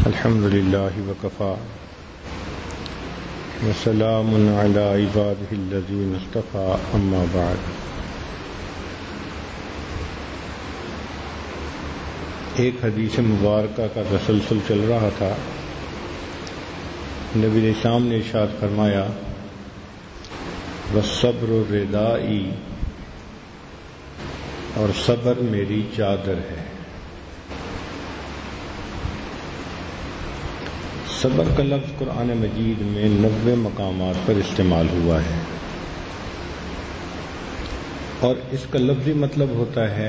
الحمد لله وكفى وسلام على عباده الذين اصطفى أما بعد. ایک حدیث مبارکہ کا تسلسل چل رہا تھا. نبی اسلام نے ارشاد فرمایا والصبر ردائی، اور صبر میری چادر ہے. صبر کا لفظ قرآن مجید میں 90 مقامات پر استعمال ہوا ہے، اور اس کا لفظی مطلب ہوتا ہے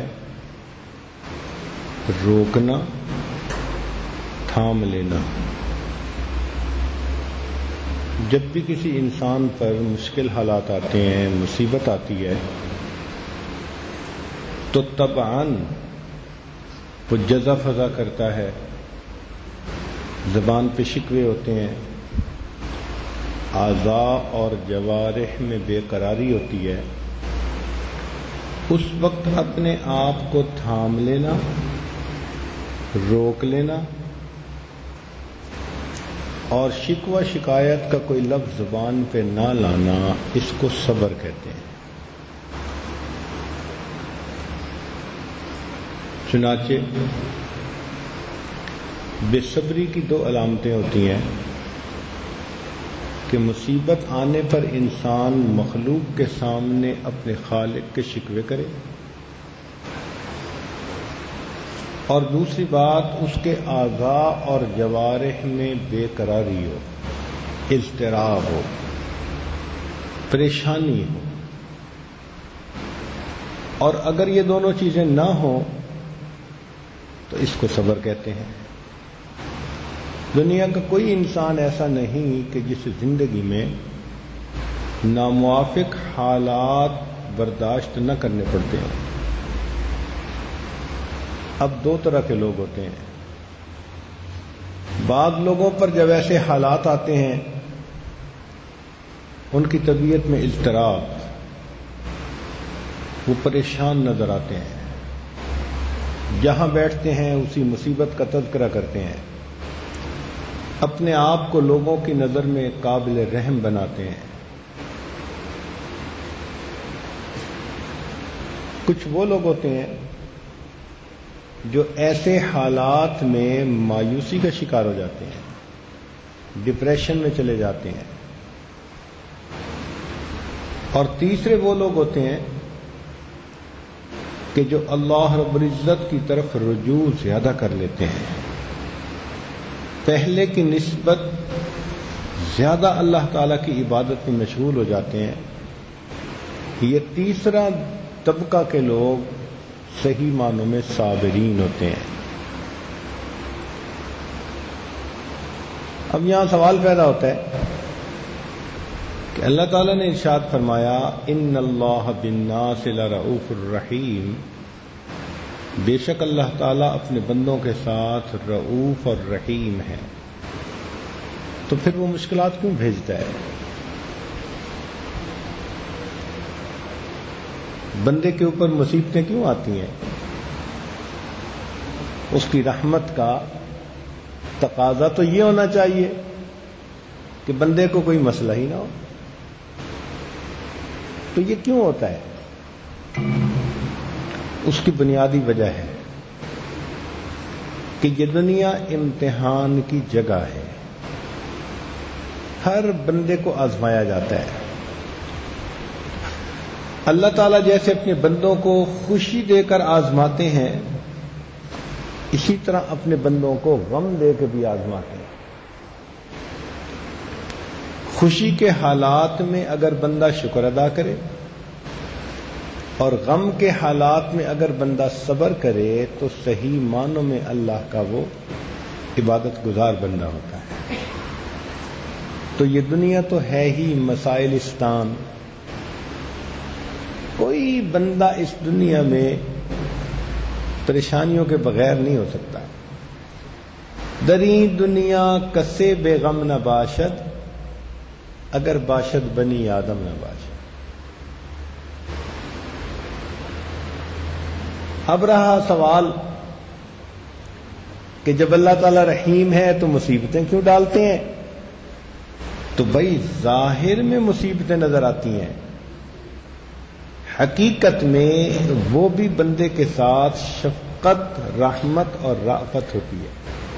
روکنا، تھام لینا. جب بھی کسی انسان پر مشکل حالات آتے ہیں، مصیبت آتی ہے، تو طبعاً وہ جزا فضا کرتا ہے، زبان پہ شکوے ہوتے ہیں، اعضاء اور جوارح میں بے قراری ہوتی ہے. اس وقت اپنے آپ کو تھام لینا، روک لینا، اور شکوہ شکایت کا کوئی لفظ زبان پہ نہ لانا، اس کو صبر کہتے ہیں. چنانچہ بے صبری کی 2 علامتیں ہوتی ہیں کہ مصیبت آنے پر انسان مخلوق کے سامنے اپنے خالق کے شکوے کرے، اور دوسری بات اس کے اعضاء اور جوارح میں بے قراری ہو، اضطراب ہو، پریشانی ہو. اور اگر یہ دونوں چیزیں نہ ہوں تو اس کو صبر کہتے ہیں. دنیا کا کوئی انسان ایسا نہیں کہ جس زندگی میں ناموافق حالات برداشت نہ کرنے پڑتے ہیں. اب 2 طرح کے لوگ ہوتے ہیں. بعض لوگوں پر جب ایسے حالات آتے ہیں ان کی طبیعت میں اضطراب، وہ پریشان نظر آتے ہیں، جہاں بیٹھتے ہیں اسی مصیبت کا تذکرہ کرتے ہیں، اپنے آپ کو لوگوں کی نظر میں قابل رحم بناتے ہیں. کچھ وہ لوگ ہوتے ہیں جو ایسے حالات میں مایوسی کا شکار ہو جاتے ہیں، ڈپریشن میں چلے جاتے ہیں. اور تیسرے وہ لوگ ہوتے ہیں کہ جو اللہ رب العزت کی طرف رجوع زیادہ کر لیتے ہیں، پہلے کی نسبت زیادہ اللہ تعالی کی عبادت میں مشغول ہو جاتے ہیں. یہ تیسرا طبقہ کے لوگ صحیح معنوں میں صابرین ہوتے ہیں. اب یہاں سوال پیدا ہوتا ہے کہ اللہ تعالیٰ نے ارشاد فرمایا ان اللہ بالناس لرؤوف الرحیم، بے شک اللہ تعالیٰ اپنے بندوں کے ساتھ رؤوف اور رحیم ہے. تو پھر وہ مشکلات کیوں بھیجتا ہے؟ بندے کے اوپر مصیبتیں کیوں آتی ہیں؟ اس کی رحمت کا تقاضا تو یہ ہونا چاہیے کہ بندے کو کوئی مسئلہ ہی نہ ہو. تو یہ کیوں ہوتا ہے؟ اس کی بنیادی وجہ ہے کہ یہ دنیا امتحان کی جگہ ہے. ہر بندے کو آزمایا جاتا ہے. اللہ تعالیٰ جیسے اپنے بندوں کو خوشی دے کر آزماتے ہیں، اسی طرح اپنے بندوں کو غم دے کے بھی آزماتے ہیں. خوشی کے حالات میں اگر بندہ شکر ادا کرے اور غم کے حالات میں اگر بندہ صبر کرے تو صحیح معنوں میں اللہ کا وہ عبادت گزار بندہ ہوتا ہے. تو یہ دنیا تو ہے ہی مسائلستان. کوئی بندہ اس دنیا میں پریشانیوں کے بغیر نہیں ہو سکتا. دری دنیا کسے بے غم نہ باشد، اگر باشد بنی آدم نہ باشد. اب رہا سوال کہ جب اللہ تعالیٰ رحیم ہے تو مصیبتیں کیوں ڈالتے ہیں؟ تو بھائی ظاہر میں مصیبتیں نظر آتی ہیں، حقیقت میں وہ بھی بندے کے ساتھ شفقت، رحمت اور رأفت ہوتی ہے۔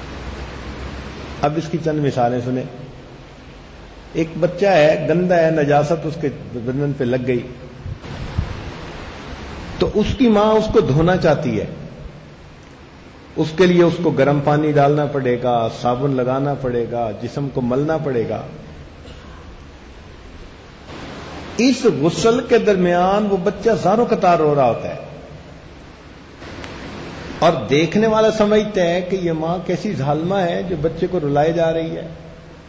اب اس کی چند مثالیں سنیں۔ ایک بچہ ہے، گندا ہے، نجاست اس کے بدن پہ لگ گئی، تو اس کی ماں اس کو دھونا چاہتی ہے، اس کے لیے اس کو گرم پانی ڈالنا پڑے گا، صابن لگانا پڑے گا، جسم کو ملنا پڑے گا۔ اس غسل کے درمیان وہ بچہ زاروں قطار رو رہا ہوتا ہے، اور دیکھنے والا سمجھتا ہے کہ یہ ماں کیسی ظالمہ ہے جو بچے کو رلائے جا رہی ہے،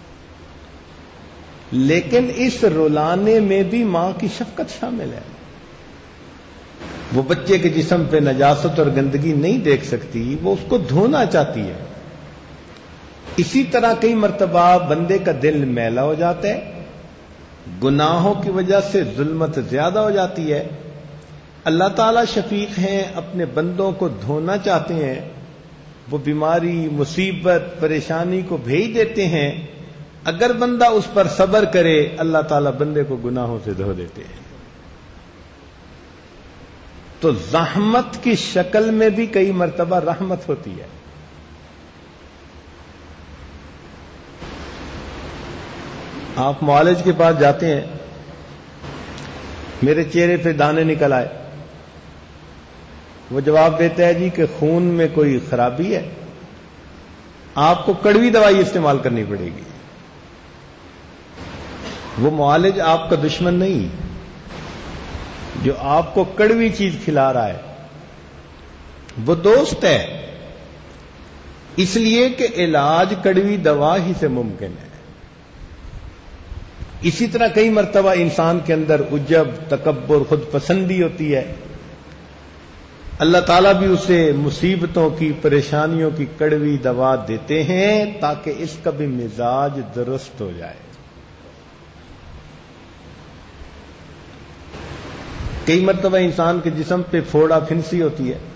لیکن اس رلانے میں بھی ماں کی شفقت شامل ہے۔ وہ بچے کے جسم پہ نجاست اور گندگی نہیں دیکھ سکتی، وہ اس کو دھونا چاہتی ہے۔ اسی طرح کئی مرتبہ بندے کا دل میلا ہو جاتا ہے، گناہوں کی وجہ سے ظلمت زیادہ ہو جاتی ہے، اللہ تعالیٰ شفیق ہیں، اپنے بندوں کو دھونا چاہتے ہیں، وہ بیماری، مصیبت، پریشانی کو بھیج دیتے ہیں، اگر بندہ اس پر صبر کرے اللہ تعالیٰ بندے کو گناہوں سے دھو دیتے ہیں۔ تو زحمت کی شکل میں بھی کئی مرتبہ رحمت ہوتی ہے۔ آپ معالج کے پاس جاتے ہیں، میرے چہرے پہ دانے نکل آئے، وہ جواب دیتا ہے جی کہ خون میں کوئی خرابی ہے، آپ کو کڑوی دوائی استعمال کرنی پڑے گی۔ وہ معالج آپ کا دشمن نہیں، جو آپ کو کڑوی چیز کھلا رہا ہے وہ دوست ہے، اس لیے کہ علاج کڑوی دوا ہی سے ممکن ہے۔ اسی طرح کئی مرتبہ انسان کے اندر عجب، تکبر، خود پسندی ہوتی ہے، اللہ تعالیٰ بھی اسے مصیبتوں کی، پریشانیوں کی کڑوی دوا دیتے ہیں تاکہ اس کا بھی مزاج درست ہو جائے۔ کئی مرتبہ انسان کے جسم پہ پھوڑا پھنسی ہوتی ہے،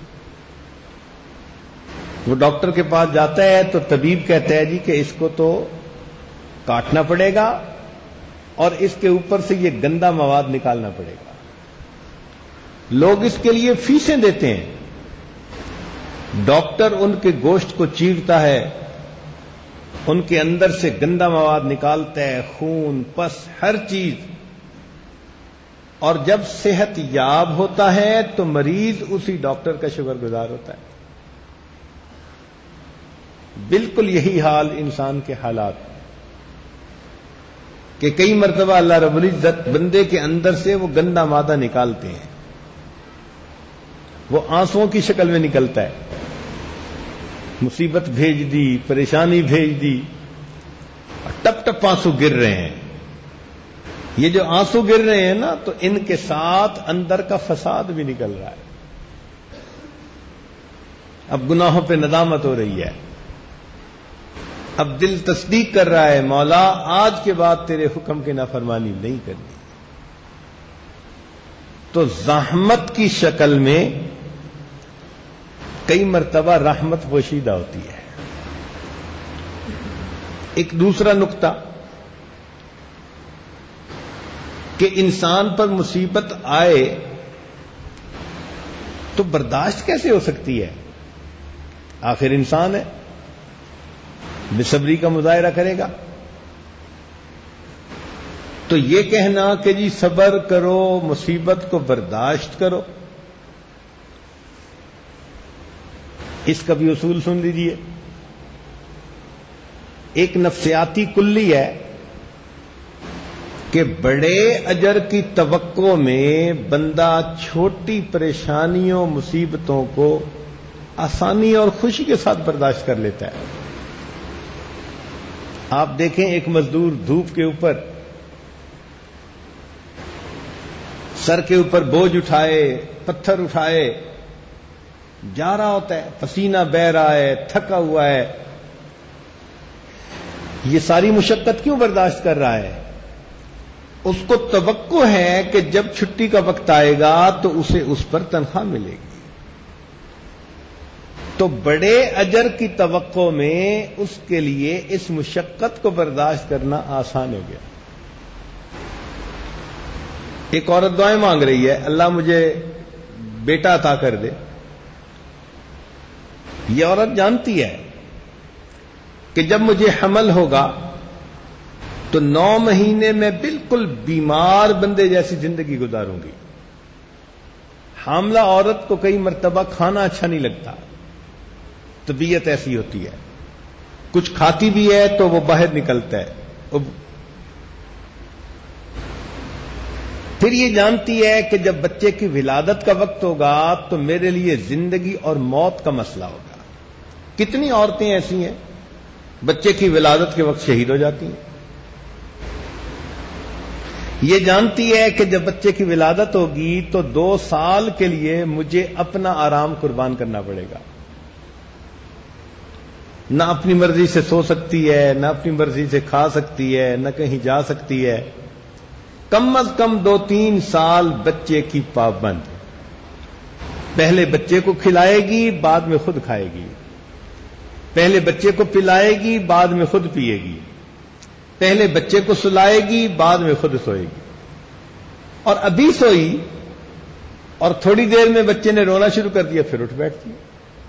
وہ ڈاکٹر کے پاس جاتا ہے تو طبیب کہتا ہے جی کہ اس کو تو کاٹنا پڑے گا اور اس کے اوپر سے یہ گندا مواد نکالنا پڑے گا۔ لوگ اس کے لیے فیسیں دیتے ہیں، ڈاکٹر ان کے گوشت کو چیرتا ہے، ان کے اندر سے گندا مواد نکالتا ہے، خون، پس، ہر چیز، اور جب صحت یاب ہوتا ہے تو مریض اسی ڈاکٹر کا شکر گزار ہوتا ہے۔ بالکل یہی حال انسان کے حالات کہ کئی مرتبہ اللہ رب العزت بندے کے اندر سے وہ گندا مادہ نکالتے ہیں، وہ آنسوؤں کی شکل میں نکلتا ہے، مصیبت بھیج دی، پریشانی بھیج دی، ٹپ ٹپ آنسو گر رہے ہیں۔ یہ جو آنسو گر رہے ہیں نا، تو ان کے ساتھ اندر کا فساد بھی نکل رہا ہے۔ اب گناہوں پہ ندامت ہو رہی ہے، اب دل تصدیق کر رہا ہے، مولا آج کے بعد تیرے حکم کی نافرمانی نہیں کرنی۔ تو زحمت کی شکل میں کئی مرتبہ رحمت پوشیدہ ہوتی ہے۔ ایک دوسرا نقطہ کہ انسان پر مصیبت آئے تو برداشت کیسے ہو سکتی ہے؟ آخر انسان ہے، بے صبری کا مظاہرہ کرے گا۔ تو یہ کہنا کہ جی صبر کرو، مصیبت کو برداشت کرو، اس کا بھی اصول سن لیجیے۔ ایک نفسیاتی کلی ہے کہ بڑے اجر کی توقع میں بندہ چھوٹی پریشانیوں، مصیبتوں کو آسانی اور خوشی کے ساتھ برداشت کر لیتا ہے۔ آپ دیکھیں ایک مزدور دھوپ کے اوپر سر کے اوپر بوجھ اٹھائے، پتھر اٹھائے، جا رہا ہوتا ہے، پسینہ بہہ رہا ہے، تھکا ہوا ہے، یہ ساری مشقت کیوں برداشت کر رہا ہے؟ اس کو توقع ہے کہ جب چھٹی کا وقت آئے گا تو اسے اس پر تنخواہ ملے گی۔ تو بڑے اجر کی توقع میں اس کے لیے اس مشقت کو برداشت کرنا آسان ہو گیا. ایک عورت دعائیں مانگ رہی ہے, اللہ مجھے بیٹا عطا کر دے. یہ عورت جانتی ہے کہ جب مجھے حمل ہوگا تو 9 مہینے میں بالکل بیمار بندے جیسی زندگی گزاروں گی. حاملہ عورت کو کئی مرتبہ کھانا اچھا نہیں لگتا, طبیعت ایسی ہوتی ہے, کچھ کھاتی بھی ہے تو وہ باہر نکلتا ہے. پھر یہ جانتی ہے کہ جب بچے کی ولادت کا وقت ہوگا تو میرے لیے زندگی اور موت کا مسئلہ ہوگا. کتنی عورتیں ایسی ہیں بچے کی ولادت کے وقت شہید ہو جاتی ہیں. یہ جانتی ہے کہ جب بچے کی ولادت ہوگی تو 2 سال کے لیے مجھے اپنا آرام قربان کرنا پڑے گا. نہ اپنی مرضی سے سو سکتی ہے, نہ اپنی مرضی سے کھا سکتی ہے, نہ کہیں جا سکتی ہے. کم از کم 2-3 سال بچے کی پابند. پہلے بچے کو کھلائے گی, بعد میں خود کھائے گی. پہلے بچے کو پلائے گی, بعد میں خود پیے گی. پہلے بچے کو سلائے گی, بعد میں خود سوئے گی. اور ابھی سوئی اور تھوڑی دیر میں بچے نے رونا شروع کر دیا, پھر اٹھ بیٹھتی ہے.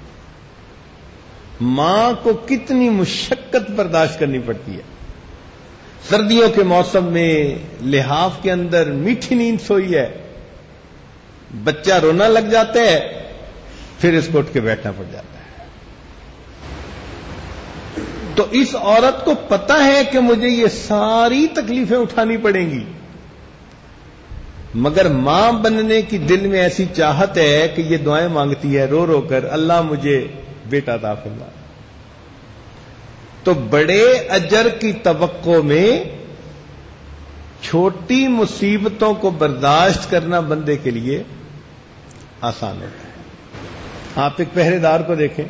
ماں کو کتنی مشقت برداشت کرنی پڑتی ہے. سردیوں کے موسم میں لحاف کے اندر میٹھی نیند سوئی ہے, بچہ رونا لگ جاتا ہے, پھر اس کو اٹھ کے بیٹھنا پڑ جاتا ہے. تو اس عورت کو پتا ہے کہ مجھے یہ ساری تکلیفیں اٹھانی پڑیں گی, مگر ماں بننے کی دل میں ایسی چاہت ہے کہ یہ دعائیں مانگتی ہے رو رو کر, اللہ مجھے بیٹا عطا فرما. تو بڑے اجر کی توقع میں چھوٹی مصیبتوں کو برداشت کرنا بندے کے لیے آسان ہوتا ہے. آپ ایک پہرے دار کو دیکھیں,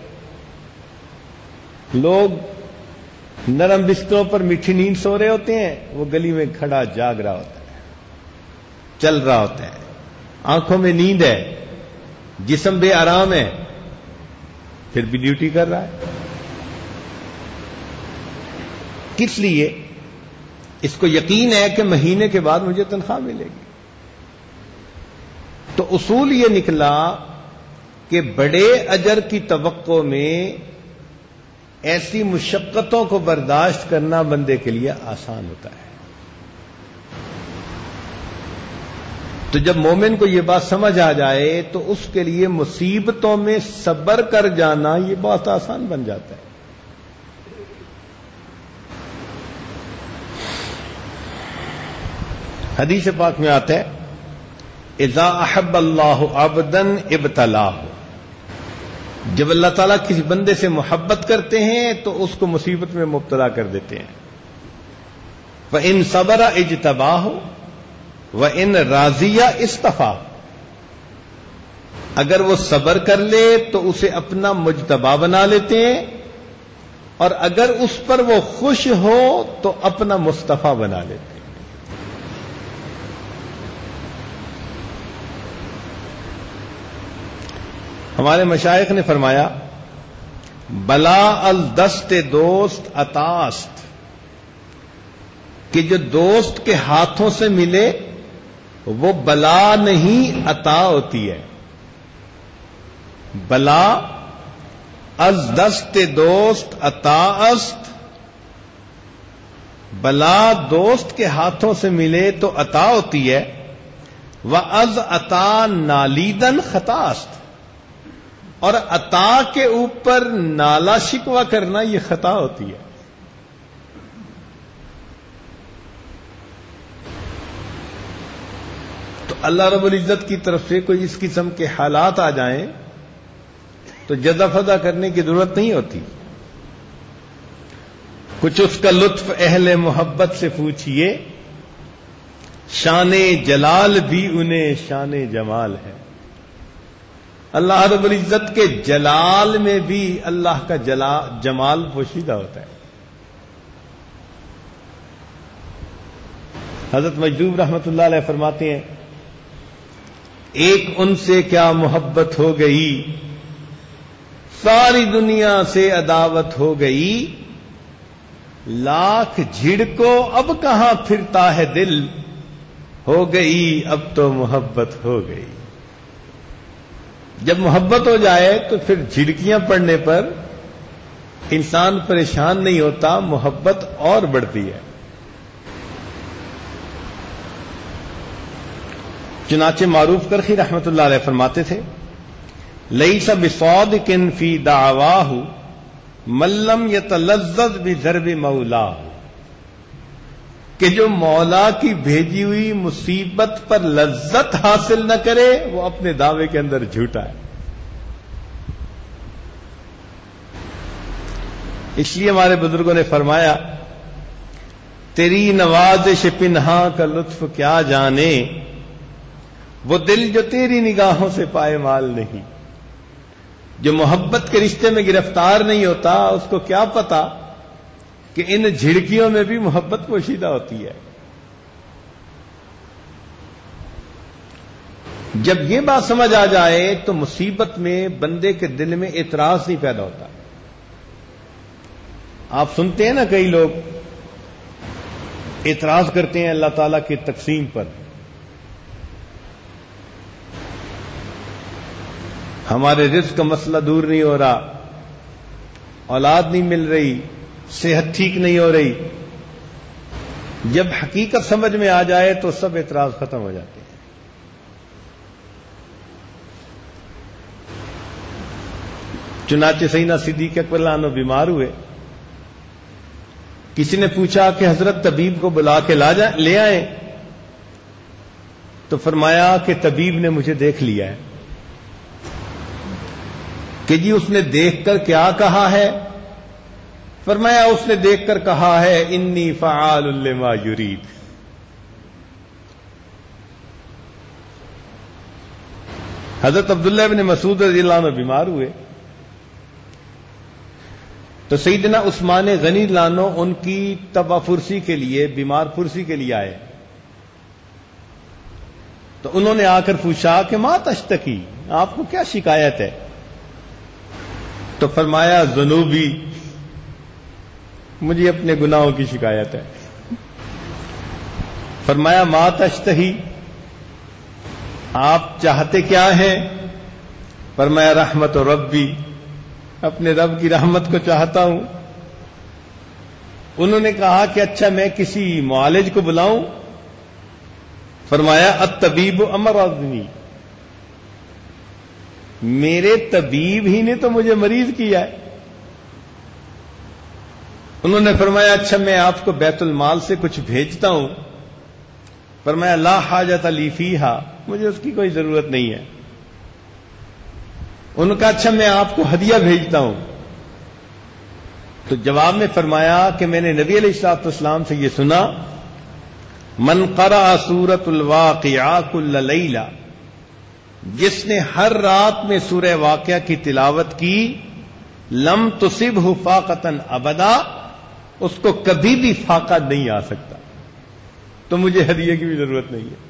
لوگ نرم بستروں پر میٹھی نیند سو رہے ہوتے ہیں, وہ گلی میں کھڑا جاگ رہا ہوتا ہے, چل رہا ہوتا ہے, آنکھوں میں نیند ہے, جسم بے آرام ہے, پھر بھی ڈیوٹی کر رہا ہے. کس لیے؟ اس کو یقین ہے کہ مہینے کے بعد مجھے تنخواہ ملے گی. تو اصول یہ نکلا کہ بڑے اجر کی توقع میں ایسی مشقتوں کو برداشت کرنا بندے کے لیے آسان ہوتا ہے. تو جب مومن کو یہ بات سمجھ آ جائے تو اس کے لیے مصیبتوں میں صبر کر جانا یہ بہت آسان بن جاتا ہے. حدیث پاک میں آتا ہے, اذا احب اللہ عبدا ابتلاہ, جب اللہ تعالیٰ کسی بندے سے محبت کرتے ہیں تو اس کو مصیبت میں مبتلا کر دیتے ہیں. وَإِن صَبَرَ اجْتَبَاهُ وَإِن رَاضِيَ اصْطَفَاهُ, اگر وہ صبر کر لے تو اسے اپنا مجتبی بنا لیتے ہیں, اور اگر اس پر وہ خوش ہو تو اپنا مصطفیٰ بنا لیتے ہیں. ہمارے مشائخ نے فرمایا, بلا الدست دوست عطاست, کہ جو دوست کے ہاتھوں سے ملے وہ بلا نہیں عطا ہوتی ہے. بلا از دست دوست عطا است, بلا دوست کے ہاتھوں سے ملے تو عطا ہوتی ہے. وَأَذْ عطا نالیدن خطاست, اور عطا کے اوپر نالا شکوہ کرنا یہ خطا ہوتی ہے. تو اللہ رب العزت کی طرف سے کوئی اس قسم کے حالات آ جائیں تو جزا فضا کرنے کی ضرورت نہیں ہوتی. کچھ اس کا لطف اہل محبت سے پوچھئے, شان جلال بھی انہیں شان جمال ہے. اللہ رب العزت کے جلال میں بھی اللہ کا جمال پوشیدہ ہوتا ہے. حضرت مجذوب رحمت اللہ علیہ فرماتے ہیں, ایک ان سے کیا محبت ہو گئی ساری دنیا سے عداوت ہو گئی، لاکھ جھڑکو اب کہاں پھرتا ہے دل، ہو گئی اب تو محبت ہو گئی۔ جب محبت ہو جائے تو پھر جھڑکیاں پڑنے پر انسان پریشان نہیں ہوتا، محبت اور بڑھتی ہے۔ چنانچہ معروف کرخی رحمت اللہ علیہ فرماتے تھے، لیس بصادق فی دعواہ من لم یتلذذ بضرب مولاہ، کہ جو مولا کی بھیجی ہوئی مصیبت پر لذت حاصل نہ کرے وہ اپنے دعوے کے اندر جھوٹا ہے۔ اس لیے ہمارے بزرگوں نے فرمایا، تیری نوازش پنہاں کا لطف کیا جانے، وہ دل جو تیری نگاہوں سے پائے مال نہیں۔ جو محبت کے رشتے میں گرفتار نہیں ہوتا اس کو کیا پتا کہ ان جھڑکیوں میں بھی محبت پوشیدہ ہوتی ہے۔ جب یہ بات سمجھ آ جائے تو مصیبت میں بندے کے دل میں اعتراض نہیں پیدا ہوتا۔ آپ سنتے ہیں نا، کئی لوگ اعتراض کرتے ہیں اللہ تعالیٰ کی تقسیم پر، ہمارے رزق کا مسئلہ دور نہیں ہو رہا، اولاد نہیں مل رہی، صحت ٹھیک نہیں ہو رہی۔ جب حقیقت سمجھ میں آ جائے تو سب اعتراض ختم ہو جاتے ہیں۔ چنانچہ سیدنا صدیق اکبر رضی اللہ عنہ بیمار ہوئے، کسی نے پوچھا کہ حضرت طبیب کو بلا کے لے آئیں، تو فرمایا کہ طبیب نے مجھے دیکھ لیا ہے۔ کہ جی اس نے دیکھ کر کیا کہا ہے؟ فرمایا اس نے دیکھ کر کہا ہے انی فعال لما یرید۔ حضرت عبداللہ بن مسعود رضی اللہ عنہ بیمار ہوئے تو سیدنا عثمان غنی رضی اللہ عنہ ان کی تبا پرسی کے لیے، بیمار پرسی کے لیے آئے، تو انہوں نے آ کر پوچھا کہ ما تشتکی، آپ کو کیا شکایت ہے؟ تو فرمایا ذنوبی، مجھے اپنے گناہوں کی شکایت ہے۔ فرمایا ما تشتہی، آپ چاہتے کیا ہیں؟ فرمایا رحمت ربی، اپنے رب کی رحمت کو چاہتا ہوں۔ انہوں نے کہا کہ اچھا میں کسی معالج کو بلاؤں؟ فرمایا الطبیب امرضنی، میرے طبیب ہی نے تو مجھے مریض کیا ہے۔ انہوں نے فرمایا اچھا میں آپ کو بیت المال سے کچھ بھیجتا ہوں۔ فرمایا لا حاجت لی فیہا، مجھے اس کی کوئی ضرورت نہیں ہے۔ ان کا اچھا میں آپ کو ہدیہ بھیجتا ہوں۔ تو جواب میں فرمایا کہ میں نے نبی علیہ الصلوۃ والسلام سے یہ سنا، من قرأ سورۃ الواقعہ کل لیلہ، جس نے ہر رات میں سورہ واقعہ کی تلاوت کی، لم تصبہ فاقۃ ابدا، اس کو کبھی بھی فاقہ نہیں آ سکتا۔ تو مجھے ہدیے کی بھی ضرورت نہیں ہے۔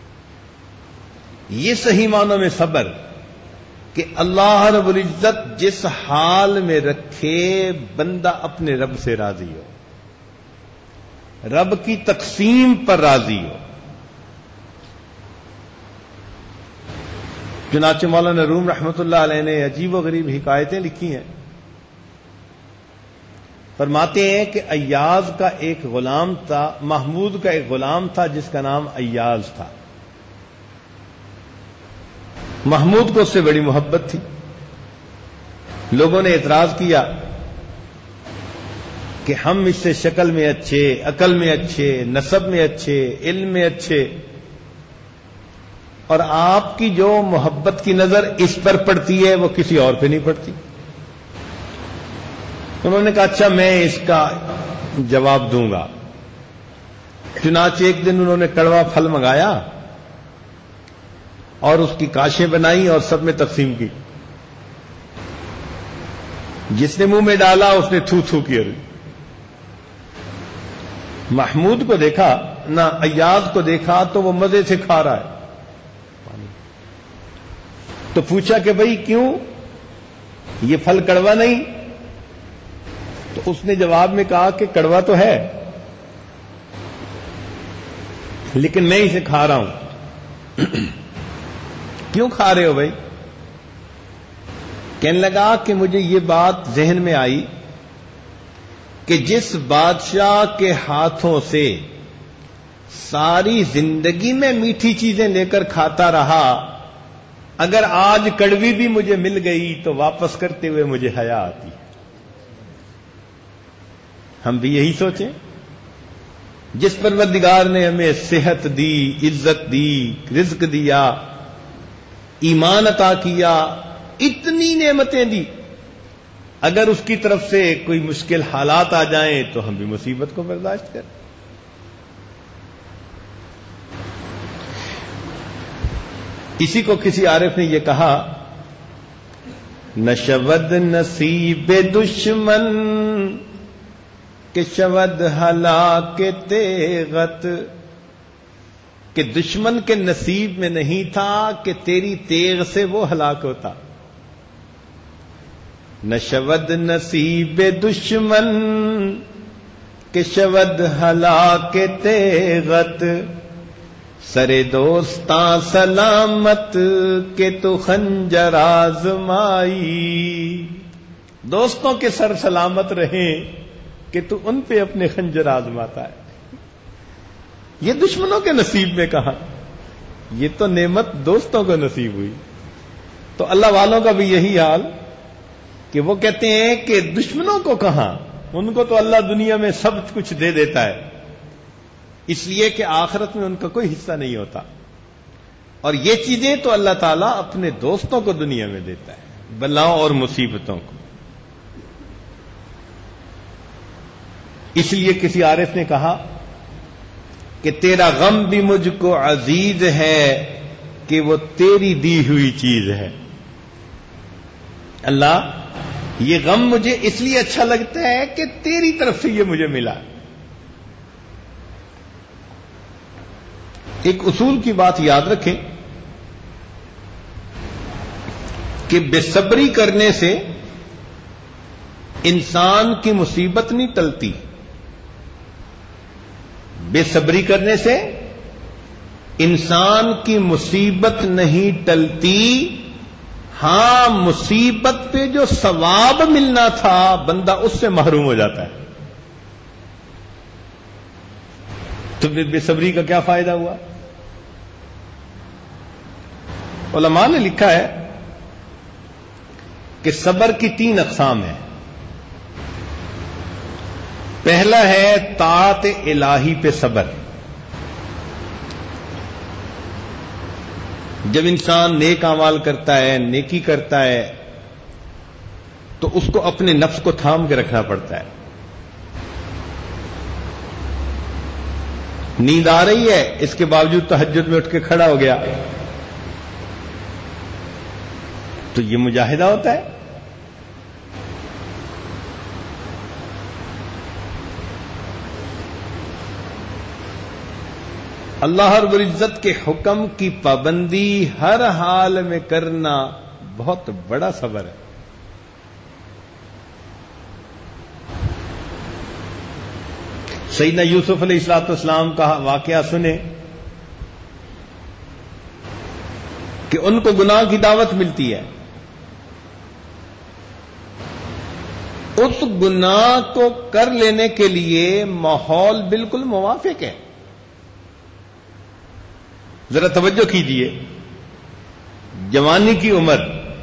یہ صحیح معنوں میں صبر، کہ اللہ رب العزت جس حال میں رکھے بندہ اپنے رب سے راضی ہو، رب کی تقسیم پر راضی ہو۔ چنانچہ مولانا روم رحمت اللہ علیہ نے عجیب و غریب حکایتیں لکھی ہیں۔ فرماتے ہیں کہ ایاز کا ایک غلام تھا، محمود کا ایک غلام تھا جس کا نام ایاز تھا۔ محمود کو اس سے بڑی محبت تھی۔ لوگوں نے اعتراض کیا کہ ہم اس سے شکل میں اچھے، عقل میں اچھے، نسب میں اچھے، علم میں اچھے، اور آپ کی جو محبت کی نظر اس پر پڑتی ہے وہ کسی اور پہ نہیں پڑتی۔ انہوں نے کہا اچھا میں اس کا جواب دوں گا۔ چنانچہ ایک دن انہوں نے کڑوا پھل منگایا اور اس کی کاشیں بنائی اور سب میں تقسیم کی۔ جس نے منہ میں ڈالا اس نے تھو تھو کیا۔ محمود کو دیکھا نہ ایاز کو دیکھا تو وہ مزے سے کھا رہا ہے۔ تو پوچھا کہ بھئی کیوں؟ یہ پھل کڑوا نہیں؟ تو اس نے جواب میں کہا کہ کڑوا تو ہے لیکن میں اسے کھا رہا ہوں۔ کیوں کھا رہے ہو بھائی؟ کہنے لگا کہ مجھے یہ بات ذہن میں آئی کہ جس بادشاہ کے ہاتھوں سے ساری زندگی میں میٹھی چیزیں لے کر کھاتا رہا، اگر آج کڑوی بھی مجھے مل گئی تو واپس کرتے ہوئے مجھے حیا آتی ہے۔ ہم بھی یہی سوچیں، جس پروردگار نے ہمیں صحت دی، عزت دی، رزق دیا، ایمان عطا کیا، اتنی نعمتیں دی، اگر اس کی طرف سے کوئی مشکل حالات آ جائیں تو ہم بھی مصیبت کو برداشت کریں۔ اسی کو کسی عارف نے یہ کہا، نشود نصیب دشمن کہ شود ہلاک تیغت، کہ دشمن کے نصیب میں نہیں تھا کہ تیری تیغ سے وہ ہلاک ہوتا۔ نشود نصیب دشمن کہ شود ہلاک تیغت، سرے دوستاں سلامت کہ تو خنجر آزمائی، دوستوں کے سر سلامت رہیں کہ تو ان پہ اپنے خنجر آزماتا ہے۔ یہ دشمنوں کے نصیب میں کہا، یہ تو نعمت دوستوں کو نصیب ہوئی۔ تو اللہ والوں کا بھی یہی حال کہ وہ کہتے ہیں کہ دشمنوں کو کہاں، ان کو تو اللہ دنیا میں سب کچھ دے دیتا ہے، اس لیے کہ آخرت میں ان کا کوئی حصہ نہیں ہوتا، اور یہ چیزیں تو اللہ تعالیٰ اپنے دوستوں کو دنیا میں دیتا ہے، بلاؤں اور مصیبتوں کو۔ اس لیے کسی عارف نے کہا کہ تیرا غم بھی مجھ کو عزیز ہے کہ وہ تیری دی ہوئی چیز ہے۔ اللہ، یہ غم مجھے اس لیے اچھا لگتا ہے کہ تیری طرف سے یہ مجھے ملا۔ ایک اصول کی بات یاد رکھیں کہ بے صبری کرنے سے انسان کی مصیبت نہیں ٹلتی، بے صبری کرنے سے انسان کی مصیبت نہیں ٹلتی، ہاں مصیبت پہ جو ثواب ملنا تھا بندہ اس سے محروم ہو جاتا ہے۔ تو بے صبری کا کیا فائدہ ہوا؟ علماء نے لکھا ہے کہ صبر کی 3 اقسام ہیں۔ پہلا ہے طاعت الہی پہ صبر، جب انسان نیک اعمال کرتا ہے، نیکی کرتا ہے، تو اس کو اپنے نفس کو تھام کے رکھنا پڑتا ہے۔ نیند آ رہی ہے، اس کے باوجود تہجد میں اٹھ کے کھڑا ہو گیا، تو یہ مجاہدہ ہوتا ہے۔ اللہ رب العزت کے حکم کی پابندی ہر حال میں کرنا بہت بڑا صبر ہے۔ سیدنا یوسف علیہ الصلوۃ والسلام کا واقعہ سنیں کہ ان کو گناہ کی دعوت ملتی ہے، اس گناہ کو کر لینے کے لیے ماحول بالکل موافق ہے۔ ذرا توجہ کیجئے، جوانی کی عمر،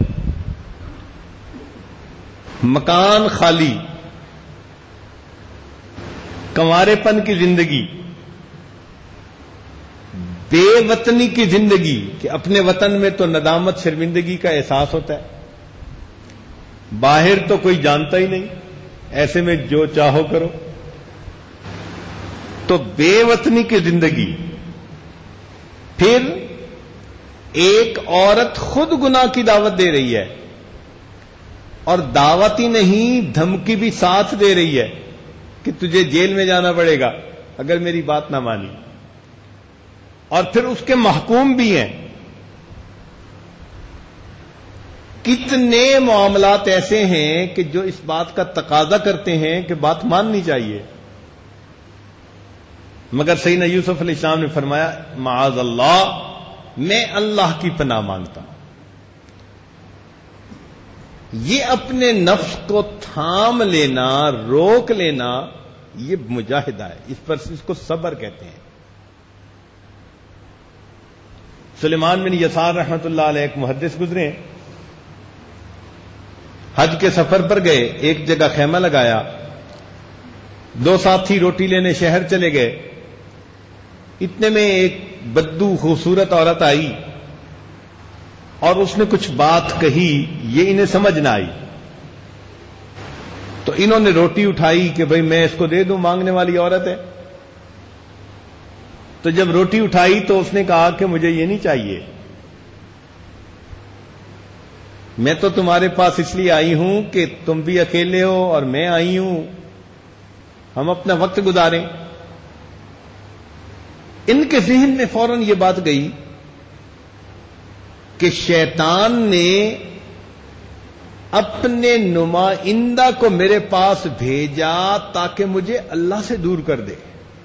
مکان خالی، کنوارے پن کی زندگی، بے وطنی کی زندگی کہ اپنے وطن میں تو ندامت شرمندگی کا احساس ہوتا ہے، باہر تو کوئی جانتا ہی نہیں، ایسے میں جو چاہو کرو، تو بے وطنی کی زندگی، پھر ایک عورت خود گناہ کی دعوت دے رہی ہے، اور دعوت ہی نہیں دھمکی بھی ساتھ دے رہی ہے کہ تجھے جیل میں جانا پڑے گا اگر میری بات نہ مانی، اور پھر اس کے محکوم بھی ہیں کتنے معاملات ایسے ہیں کہ جو اس بات کا تقاضا کرتے ہیں کہ بات ماننی چاہیے، مگر سیدنا یوسف علیہ السلام نے فرمایا معاذ اللہ، میں اللہ کی پناہ مانگتا ہوں۔ یہ اپنے نفس کو تھام لینا، روک لینا، یہ مجاہدہ ہے، اس کو صبر کہتے ہیں۔ سلیمان بن یسار رحمۃ اللہ علیہ ایک محدث گزرے، حج کے سفر پر گئے، ایک جگہ خیمہ لگایا، دو ساتھی روٹی لینے شہر چلے گئے، اتنے میں ایک بدو خوبصورت عورت آئی اور اس نے کچھ بات کہی، یہ انہیں سمجھ نہ آئی، تو انہوں نے روٹی اٹھائی کہ بھئی میں اس کو دے دوں، مانگنے والی عورت ہے۔ تو جب روٹی اٹھائی تو اس نے کہا کہ مجھے یہ نہیں چاہیے، میں تو تمہارے پاس اس لیے آئی ہوں کہ تم بھی اکیلے ہو اور میں آئی ہوں، ہم اپنا وقت گزاریں۔ ان کے ذہن میں فوراً یہ بات گئی کہ شیطان نے اپنے نمائندہ کو میرے پاس بھیجا تاکہ مجھے اللہ سے دور کر دے۔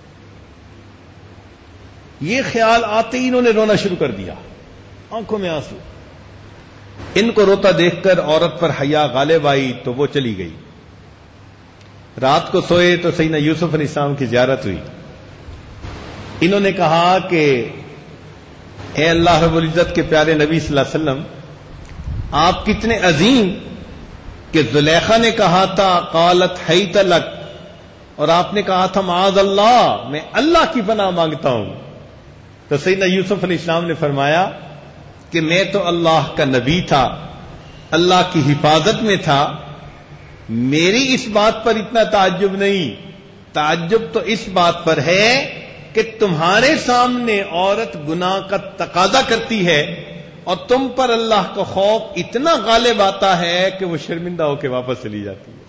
یہ خیال آتے ہی انہوں نے رونا شروع کر دیا، آنکھوں میں آنسو۔ ان کو روتا دیکھ کر عورت پر حیا غالب آئی تو وہ چلی گئی۔ رات کو سوئے تو سیدنا یوسف علیہ السلام کی زیارت ہوئی۔ انہوں نے کہا کہ اے اللہ رب العزت کے پیارے نبی صلی اللہ علیہ وسلم، آپ کتنے عظیم کہ زلیخا نے کہا تھا قالت حیت لک، اور آپ نے کہا تھا معاذ اللہ، میں اللہ کی پناہ مانگتا ہوں۔ تو سیدنا یوسف علیہ السلام نے فرمایا کہ میں تو اللہ کا نبی تھا، اللہ کی حفاظت میں تھا، میری اس بات پر اتنا تعجب نہیں، تعجب تو اس بات پر ہے کہ تمہارے سامنے عورت گناہ کا تقاضا کرتی ہے اور تم پر اللہ کا خوف اتنا غالب آتا ہے کہ وہ شرمندہ ہو کے واپس چلی جاتی ہے۔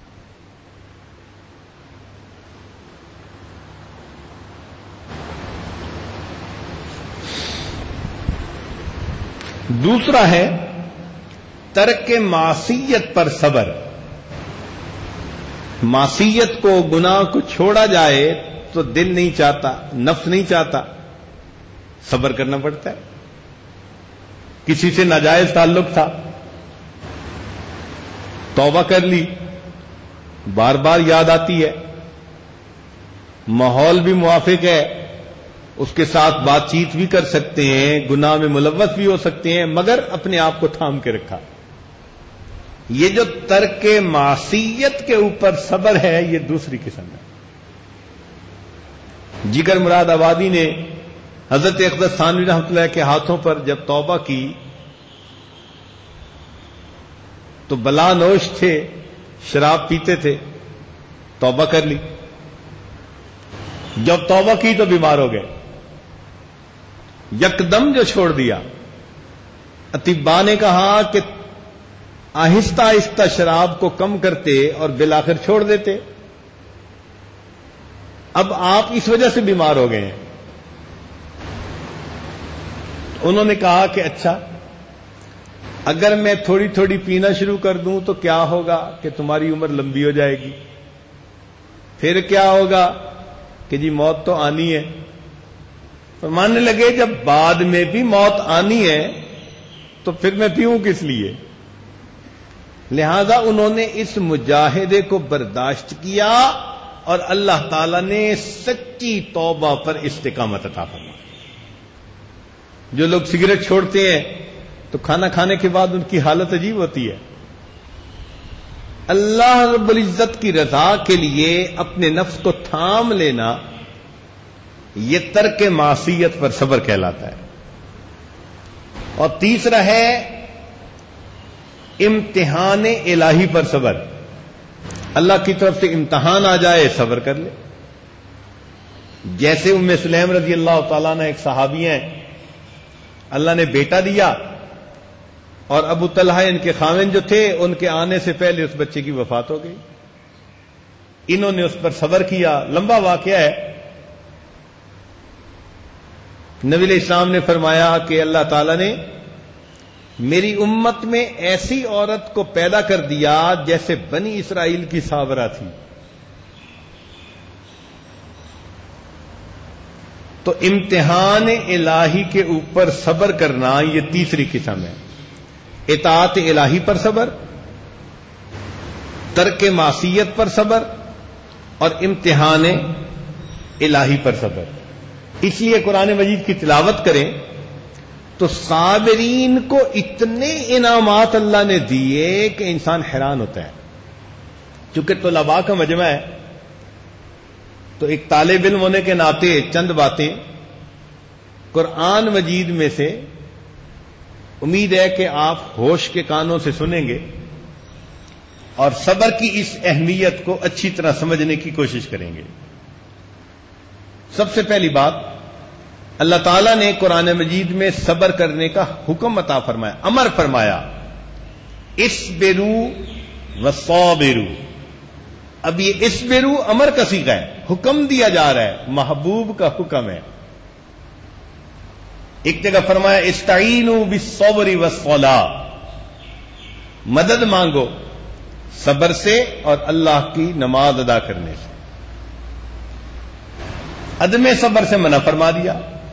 دوسرا ہے ترک معصیت پر صبر۔ معصیت کو، گناہ کو چھوڑا جائے تو دل نہیں چاہتا، نفس نہیں چاہتا، صبر کرنا پڑتا ہے۔ کسی سے ناجائز تعلق تھا، توبہ کر لی، بار بار یاد آتی ہے، ماحول بھی موافق ہے، اس کے ساتھ بات چیت بھی کر سکتے ہیں، گناہ میں ملوث بھی ہو سکتے ہیں، مگر اپنے آپ کو تھام کے رکھا۔ یہ جو ترک معصیت کے اوپر صبر ہے، یہ دوسری قسم ہے۔ جگر مراد آبادی نے حضرت اقدس ثانوی رحمۃ اللہ کے ہاتھوں پر جب توبہ کی تو بلا نوش تھے، شراب پیتے تھے، توبہ کر لی، جب توبہ کی تو بیمار ہو گئے، یکدم جو چھوڑ دیا۔ اطباء نے کہا کہ آہستہ آہستہ شراب کو کم کرتے اور بالآخر چھوڑ دیتے، اب آپ اس وجہ سے بیمار ہو گئے ہیں۔ انہوں نے کہا کہ اچھا، اگر میں تھوڑی تھوڑی پینا شروع کر دوں تو کیا ہوگا کہ تمہاری عمر لمبی ہو جائے گی، پھر کیا ہوگا کہ جی موت تو آنی ہے۔ فرمانے لگے جب بعد میں بھی موت آنی ہے تو پھر میں پیوں کس لیے؟ لہذا انہوں نے اس مجاہدے کو برداشت کیا اور اللہ تعالی نے سچی توبہ پر استقامت عطا فرمائی۔ جو لوگ سگریٹ چھوڑتے ہیں تو کھانا کھانے کے بعد ان کی حالت عجیب ہوتی ہے۔ اللہ رب العزت کی رضا کے لیے اپنے نفس کو تھام لینا، یہ ترک معصیت پر صبر کہلاتا ہے۔ اور تیسرا ہے امتحان الہی پر صبر۔ اللہ کی طرف سے امتحان آ جائے، صبر کر لے۔ جیسے ام سلیم رضی اللہ تعالیٰ نے، ایک صحابی ہیں، اللہ نے بیٹا دیا اور ابو طلحہ ان کے خاوند جو تھے ان کے آنے سے پہلے اس بچے کی وفات ہو گئی۔ انہوں نے اس پر صبر کیا، لمبا واقعہ ہے۔ نبی علیہ السلام نے فرمایا کہ اللہ تعالیٰ نے میری امت میں ایسی عورت کو پیدا کر دیا جیسے بنی اسرائیل کی سابرہ تھی. تو امتحان الہی کے اوپر صبر کرنا یہ تیسری قسم ہے. اطاعت الہی پر صبر، ترک معصیت پر صبر، اور امتحان الہی پر صبر. اس لیے قرآن مجید کی تلاوت کریں تو صابرین کو اتنے انعامات اللہ نے دیے کہ انسان حیران ہوتا ہے. چونکہ طلباء کا مجمع ہے تو ایک طالب علم ہونے کے ناطے چند باتیں قرآن مجید میں سے امید ہے کہ آپ ہوش کے کانوں سے سنیں گے اور صبر کی اس اہمیت کو اچھی طرح سمجھنے کی کوشش کریں گے. سب سے پہلی بات، اللہ تعالیٰ نے قرآن مجید میں صبر کرنے کا حکم عطا فرمایا، امر فرمایا، اصبروا وصابروا. اب یہ اصبروا امر کا صیغہ ہے، حکم دیا جا رہا ہے، محبوب کا حکم ہے. ایک جگہ فرمایا استعینوا بالصبر والصلاۃ، مدد مانگو صبر سے اور اللہ کی نماز ادا کرنے سے. عدم صبر سے منع فرما دیا،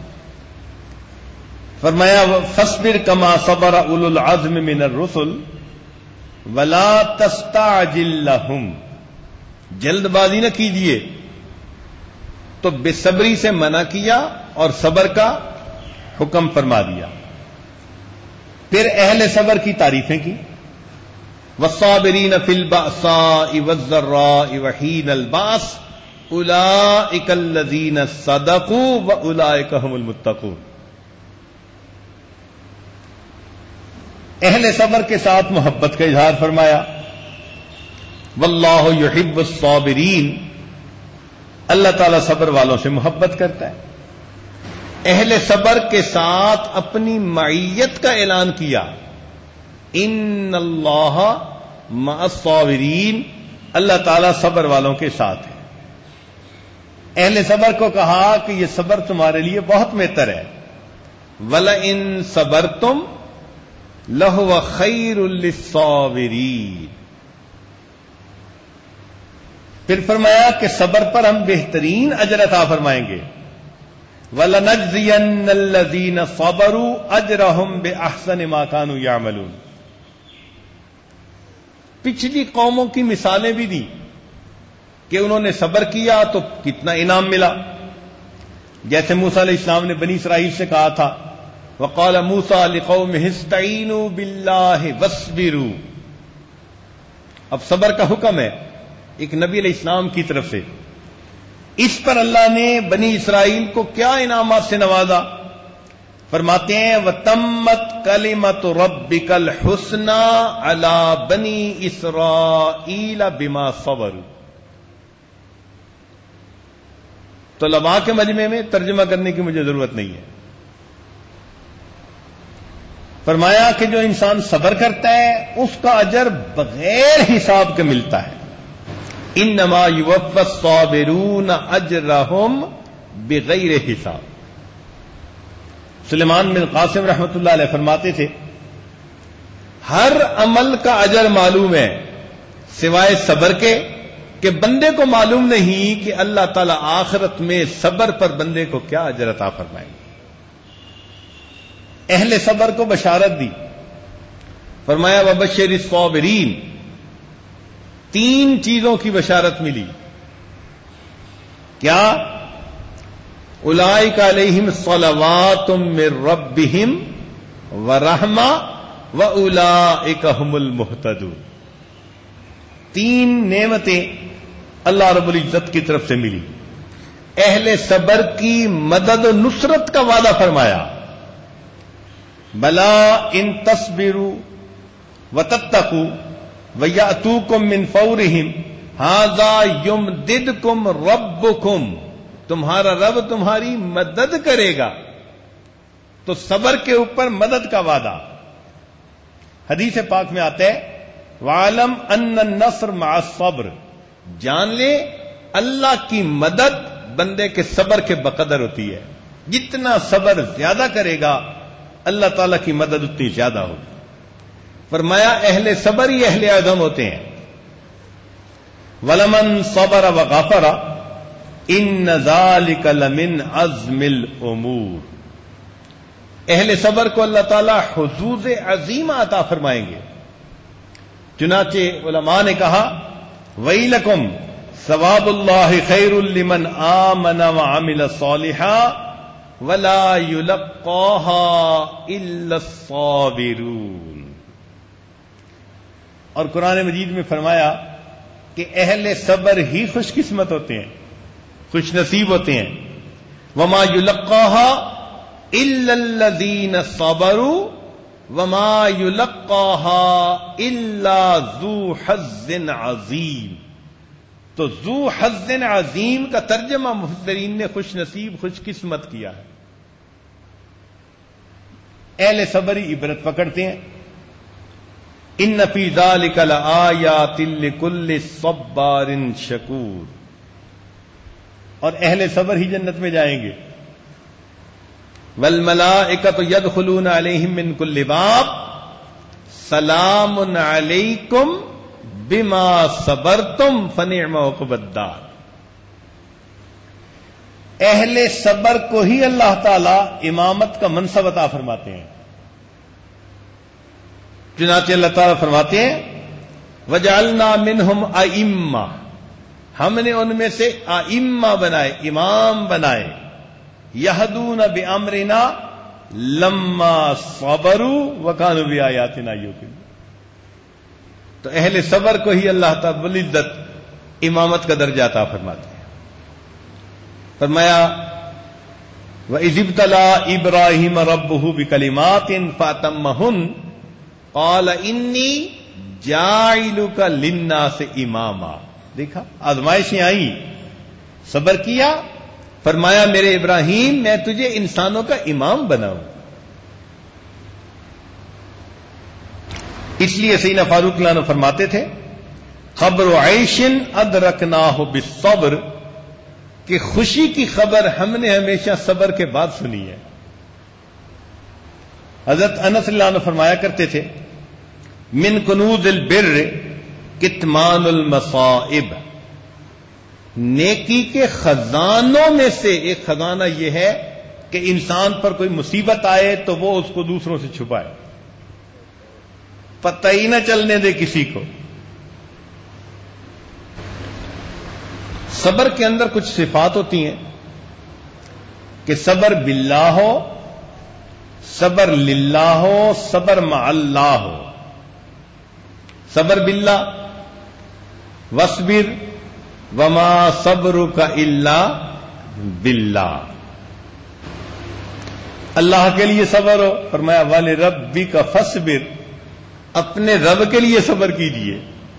فرمایا فاصبر کما صبر اولو العزم من الرسل ولا تستعجل لهم، جلد بازی نہ کیجیے. تو بے صبری سے منع کیا اور صبر کا حکم فرما دیا. پھر اہل صبر کی تعریفیں کی، والصابرین فی البأساء والضراء وحین الباس اولئک الذین صدقوا واولئک هم المتقون. اہل صبر کے ساتھ محبت کا اظہار فرمایا، واللہ یحب الصابرین، اللہ تعالی صبر والوں سے محبت کرتا ہے. اہل صبر کے ساتھ اپنی معیت کا اعلان کیا، ان اللہ مع الصابرین، اللہ تعالی صبر والوں کے ساتھ ہے. اہل صبر کو کہا کہ یہ صبر تمہارے لیے بہت بہتر ہے، وَلَئِن صَبَرْتُمْ لَهُوَ خَيْرٌ لِلصَّابِرِينَ. پھر فرمایا کہ صبر پر ہم بہترین اجر عطا فرمائیں گے، وَلَنَجْزِيَنَّ الَّذِينَ صَبَرُوا أَجْرَهُمْ بِأَحْسَنِ مَا كَانُوا يَعْمَلُونَ. پچھلی قوموں کی مثالیں بھی دی کہ انہوں نے صبر کیا تو کتنا انعام ملا. جیسے موسیٰ علیہ السلام نے بنی اسرائیل سے کہا تھا، وَقَالَ مُوسَىٰ لِقَوْمِهِ اسْتَعِینُوا بِاللَّهِ وَاصْبِرُوا. اب صبر کا حکم ہے ایک نبی علیہ السلام کی طرف سے. اس پر اللہ نے بنی اسرائیل کو کیا انعامات سے نوازا؟ فرماتے ہیں وَتَمَّتْ كَلِمَةُ رَبِّكَ الْحُسْنَىٰ عَلَىٰ بَنِي إِسْرَائِيلَ بِمَا صَبَرُوا. طلباء کے مجمع میں ترجمہ کرنے کی مجھے ضرورت نہیں ہے. فرمایا کہ جو انسان صبر کرتا ہے اس کا اجر بغیر حساب کے ملتا ہے. انما یوفی الصابرون اجرہم بغیر حساب. سلیمان بن قاسم رحمۃ اللہ علیہ فرماتے تھے ہر عمل کا اجر معلوم ہے سوائے صبر کے، کہ بندے کو معلوم نہیں کہ اللہ تعالی آخرت میں صبر پر بندے کو کیا اجر عطا فرمائیں گے. اہل صبر کو بشارت دی، فرمایا وبشر الصابرین. 3 چیزوں کی بشارت ملی. کیا؟ اولئک علیہم صلوات من ربہم ورحمہ واولئک هم المہتدون. 3 نعمتیں اللہ رب العزت کی طرف سے ملی. اہل صبر کی مدد و نصرت کا وعدہ فرمایا، بلا ان تصبروا وتتقوا وَيَأْتُوكُم مِّن فَوْرِهِمْ هَٰذَا يُمْدِدْكُمْ رَبُّكُمْ. تمہارا رب تمہاری مدد کرے گا. تو صبر کے اوپر مدد کا وعدہ. حدیث پاک میں آتا ہے وَعَلَمْ أَنَّ النَّصْرَ مَعَ الصَّبْرِ. جان لے اللہ کی مدد بندے کے صبر کے بقدر ہوتی ہے. جتنا صبر زیادہ کرے گا اللہ تعالیٰ کی مدد اتنی زیادہ ہوگی. فرمایا اہل صبر ہی اہل عزم ہوتے ہیں. وَلَمَنْ صَبَرَ وَغَفَرَ إِنَّ ذَلِكَ لَمِنْ عَزْمِ الْأُمُورِ. اہل صبر کو اللہ تعالیٰ حظوظ عظیمہ عطا فرمائیں گے. چنانچہ علماء نے کہا وَيْلَكُمْ ثواب اللہ خیر لمن آمن وعمل صالحا ولا يلقاها الا الصابرون. اور قرآن مجید میں فرمایا کہ اہل صبر ہی خوش قسمت ہوتے ہیں, خوش نصیب ہوتے ہیں. وما يلقاها الا الذين صبروا وما يلقاها الا ذو حظ عظیم. تو ذو حظ عظیم کا ترجمہ مفسرین نے خوش نصیب خوش قسمت کیا ہے. اہل صبر ہی عبرت پکڑتے ہیں. ان فی ذلک لآیات لکل صبار شکور. اور اہل صبر ہی جنت میں جائیں گے. والملائکۃ یدخلون علیہم من کل باب سلام علیکم بما صبرتم فنعم عقبی الدار. اہل صبر کو ہی اللہ تعالی امامت کا منصب عطا فرماتے ہیں. چنانچہ اللہ تعالیٰ فرماتے ہیں وجعلنا منہم ائمہ, ہم نے ان میں سے ائمہ بنائے, امام بنائے. یہدون بامرنا لما صبروا وکانوا بآیاتنا یوقنون. تو اہل صبر کو ہی اللہ تعالیٰ العزت امامت کا درجہ عطا فرماتے ہیں. فرمایا وَإِذِ ابْتَلَىٰ إِبْرَاهِيمَ رَبُّهُ بِكَلِمَاتٍ فَأَتَمَّهُنَّ قَالَ إِنِّي جَاعِلُكَ لِلنَّاسِ إِمَامًا. دیکھا آزمائشیں آئیں, صبر کیا, فرمایا میرے ابراہیم میں تجھے انسانوں کا امام بناؤں. اس لیے سیدنا فاروق اللہ عنہ فرماتے تھے خبر عیش ادرکناہ بالصبر, کہ خوشی کی خبر ہم نے ہمیشہ صبر کے بعد سنی ہے. حضرت انس اللہ عنہ فرمایا کرتے تھے من کنوز البر کتمان المصائب. نیکی کے خزانوں میں سے ایک خزانہ یہ ہے کہ انسان پر کوئی مصیبت آئے تو وہ اس کو دوسروں سے چھپائے, پتہ ہی نہ چلنے دے کسی کو. صبر کے اندر کچھ صفات ہوتی ہیں کہ صبر باللہ ہو, صبر للہ ہو, صبر مع اللہ ہو. صبر باللہ وَاصْبِرْ وَمَا صَبْرُكَ إِلَّا بِاللَّهِ. اللہ کے لیے صبر ہو, فرمایا وَلِرَبِّكَ فَاصْبِرْ, اپنے رب کے لیے صبر کیجیے.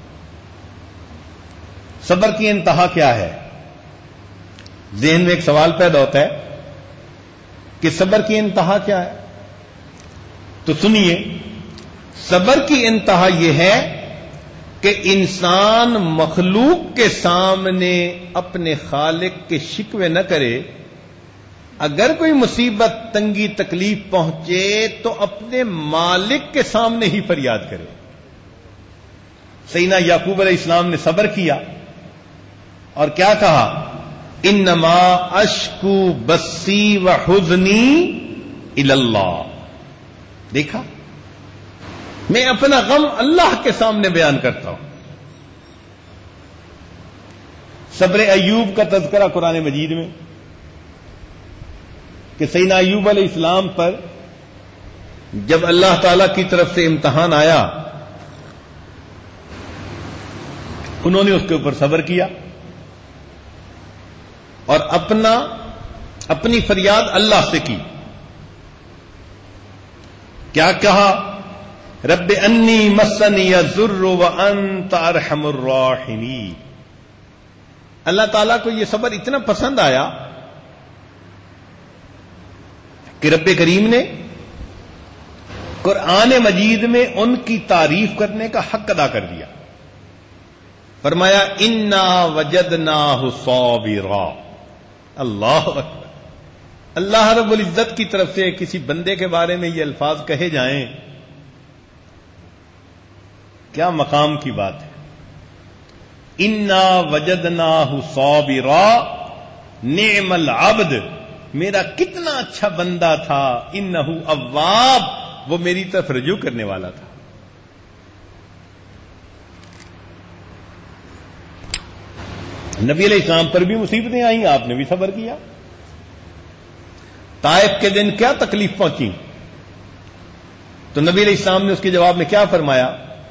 صبر کی انتہا کیا ہے؟ ذہن میں ایک سوال پیدا ہوتا ہے کہ صبر کی انتہا کیا ہے. تو سنیے, صبر کی انتہا یہ ہے کہ انسان مخلوق کے سامنے اپنے خالق کے شکوے نہ کرے. اگر کوئی مصیبت تنگی تکلیف پہنچے تو اپنے مالک کے سامنے ہی فریاد کرے. سیدنا یعقوب علیہ السلام نے صبر کیا اور کیا کہا انما اشکو بسی وحزنی الی اللہ. دیکھا, میں اپنا غم اللہ کے سامنے بیان کرتا ہوں. صبر ایوب کا تذکرہ قرآن مجید میں کہ سیدنا ایوب علیہ السلام پر جب اللہ تعالی کی طرف سے امتحان آیا, انہوں نے اس کے اوپر صبر کیا اور اپنی فریاد اللہ سے کی. کیا کہا رب انی مسنی الضر وانت ارحم الراحمین. اللہ تعالیٰ کو یہ صبر اتنا پسند آیا کہ رب کریم نے قرآن مجید میں ان کی تعریف کرنے کا حق ادا کر دیا. فرمایا انا وجدناہ صابرا. اللہ اکبر. اللہ رب العزت کی طرف سے کسی بندے کے بارے میں یہ الفاظ کہے جائیں کیا مقام کی بات ہے. انا وجدناہ صابرا نعم العبد، میرا کتنا اچھا بندہ تھا. انہ اواب، وہ میری طرف رجوع کرنے والا تھا. نبی علیہ السلام پر بھی مصیبتیں آئیں، آپ نے بھی صبر کیا. طائف کے دن کیا تکلیف پہنچی تو نبی علیہ السلام نے اس کے جواب میں کیا فرمایا؟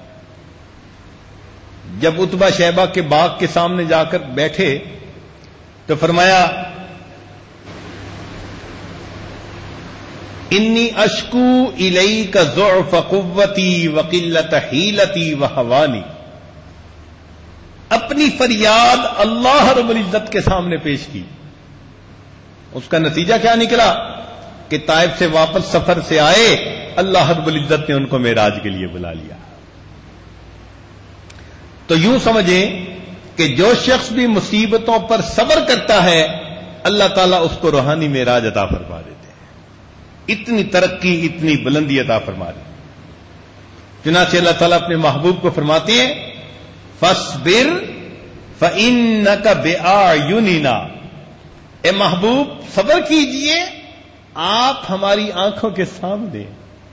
جب عتبہ شیبہ کے باغ کے سامنے جا کر بیٹھے تو فرمایا انی اشکو الیک ضعف قوتی وقلت حیلتی وہوانی. اپنی فریاد اللہ رب العزت کے سامنے پیش کی. اس کا نتیجہ کیا نکلا کہ طائف سے واپس سفر سے آئے، اللہ رب العزت نے ان کو معراج کے لیے بلا لیا. تو یوں سمجھیں کہ جو شخص بھی مصیبتوں پر صبر کرتا ہے اللہ تعالیٰ اس کو روحانی معراج عطا فرما دیتے ہیں. اتنی ترقی، اتنی بلندی عطا فرما دی. چنانچہ اللہ تعالیٰ اپنے محبوب کو فرماتے ہیں فاصبر فإنک بأعیننا، اے محبوب صبر کیجئے، آپ ہماری آنکھوں کے سامنے.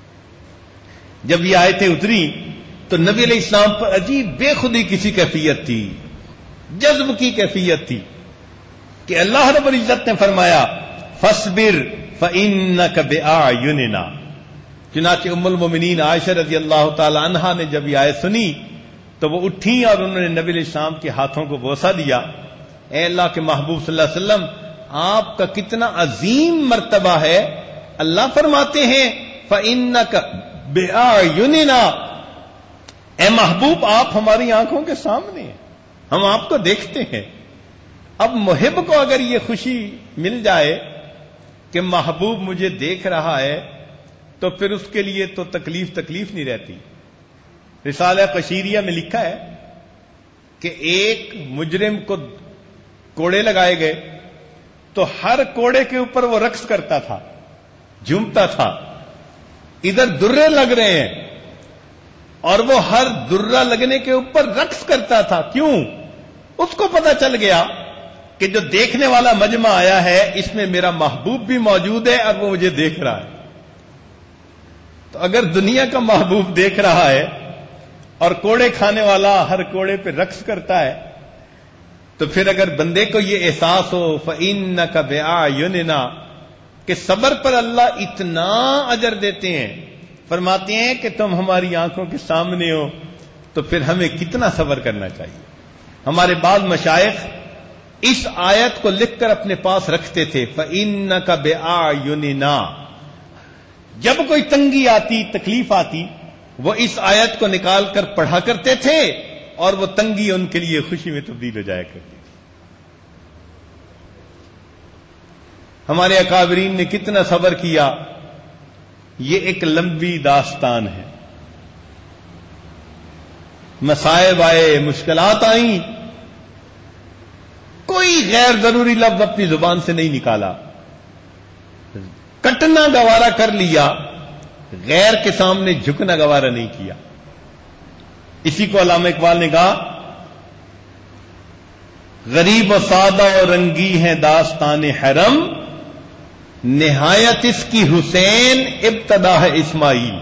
جب یہ آیتیں اتری تو نبی علیہ السلام پر عجیب بے خودی کسی کیفیت تھی، جذب کی کیفیت تھی کہ اللہ رب العزت نے فرمایا فاصبر فإنک بأعیننا. چنانچہ ام المومنین عائشہ رضی اللہ تعالی عنہا نے جب یہ آیت سنی تو وہ اٹھی اور انہوں نے نبی علیہ السلام کے ہاتھوں کو بوسہ دیا. اے اللہ کے محبوب صلی اللہ علیہ وسلم، آپ کا کتنا عظیم مرتبہ ہے. اللہ فرماتے ہیں فإنک بأعیننا، اے محبوب آپ ہماری آنکھوں کے سامنے ہیں، ہم آپ کو دیکھتے ہیں. اب محب کو اگر یہ خوشی مل جائے کہ محبوب مجھے دیکھ رہا ہے تو پھر اس کے لیے تو تکلیف نہیں رہتی. رسالہ قشیریہ میں لکھا ہے کہ ایک مجرم کو کوڑے لگائے گئے تو ہر کوڑے کے اوپر وہ رقص کرتا تھا، جھومتا تھا. ادھر درے لگ رہے ہیں اور وہ ہر درہ لگنے کے اوپر رقص کرتا تھا. کیوں؟ اس کو پتا چل گیا کہ جو دیکھنے والا مجمع آیا ہے اس میں میرا محبوب بھی موجود ہے اور وہ مجھے دیکھ رہا ہے. تو اگر دنیا کا محبوب دیکھ رہا ہے اور کوڑے کھانے والا ہر کوڑے پہ رقص کرتا ہے تو پھر اگر بندے کو یہ احساس ہو فإنک بأعیننا کہ صبر پر اللہ اتنا اجر دیتے ہیں، فرماتے ہیں کہ تم ہماری آنکھوں کے سامنے ہو، تو پھر ہمیں کتنا صبر کرنا چاہیے. ہمارے بعض مشائخ اس آیت کو لکھ کر اپنے پاس رکھتے تھے فإنک بأعیننا. جب کوئی تنگی آتی، تکلیف آتی، وہ اس آیت کو نکال کر پڑھا کرتے تھے اور وہ تنگی ان کے لیے خوشی میں تبدیل ہو جایا کرتی تھی. ہمارے اکابرین نے کتنا صبر کیا، یہ ایک لمبی داستان ہے. مصائب آئے، مشکلات آئیں، کوئی غیر ضروری لفظ اپنی زبان سے نہیں نکالا، کٹنا گوارا کر لیا، غیر کے سامنے جھکنا گوارا نہیں کیا. اسی کو علامہ اقبال نے کہا غریب و سادہ اور رنگی ہے داستان حرم، نہایت اس کی حسین ابتدا ہے اسماعیل.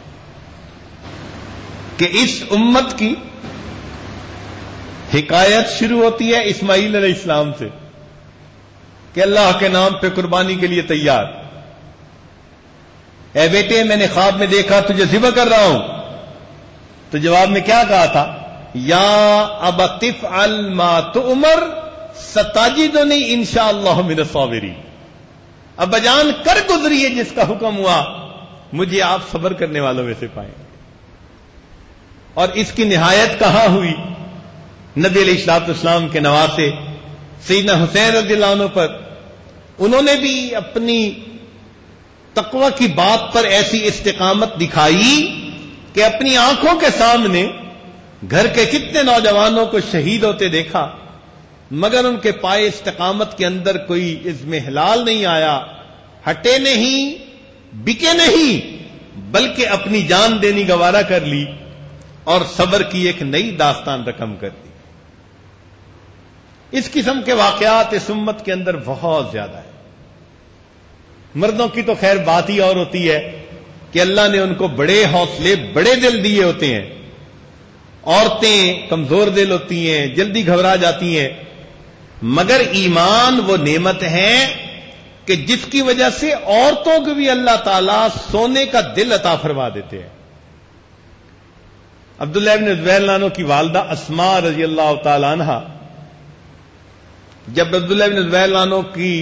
کہ اس امت کی حکایت شروع ہوتی ہے اسماعیل علیہ السلام سے کہ اللہ کے نام پہ قربانی کے لیے تیار. اے بیٹے میں نے خواب میں دیکھا تجھے ذبح کر رہا ہوں. تو جواب میں کیا کہا تھا؟ یا ابت افعل ما تؤمر ستجدنی انشاءاللہ من الصابرین. ابا جان کر گزریے جس کا حکم ہوا، مجھے آپ صبر کرنے والوں میں سے پائیں. اور اس کی نہایت کہاں ہوئی؟ نبی علیہ الصلوۃ والسلام کے نواسے سیدنا حسین رضی اللہ عنہ پر. انہوں نے بھی اپنی تقوی کی بات پر ایسی استقامت دکھائی کہ اپنی آنکھوں کے سامنے گھر کے کتنے نوجوانوں کو شہید ہوتے دیکھا، مگر ان کے پائے استقامت کے اندر کوئی عزم ہلال نہیں آیا، ہٹے نہیں، بکے نہیں، بلکہ اپنی جان دینی گوارا کر لی. اور صبر کی ایک نئی داستان رقم کر دی. اس قسم کے واقعات اس امت کے اندر بہت زیادہ ہیں. مردوں کی تو خیر بات ہی اور ہوتی ہے کہ اللہ نے ان کو بڑے حوصلے بڑے دل دیے ہوتے ہیں. عورتیں کمزور دل ہوتی ہیں، جلدی گھبرا جاتی ہیں، مگر ایمان وہ نعمت ہے کہ جس کی وجہ سے عورتوں کو بھی اللہ تعالیٰ سونے کا دل عطا فرما دیتے ہیں. عبداللہ بن زبیر عنہ کی والدہ اسماء رضی اللہ تعالی عنہ، جب عبداللہ بن زبیر عنہ کی